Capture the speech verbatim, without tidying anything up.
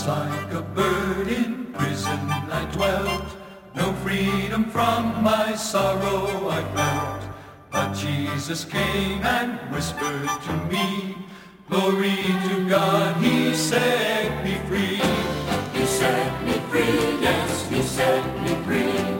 Just like a bird in prison I dwelt, no freedom from my sorrow I felt. But Jesus came and whispered to me, glory to God, he set me free. He set me free, yes, he set me free.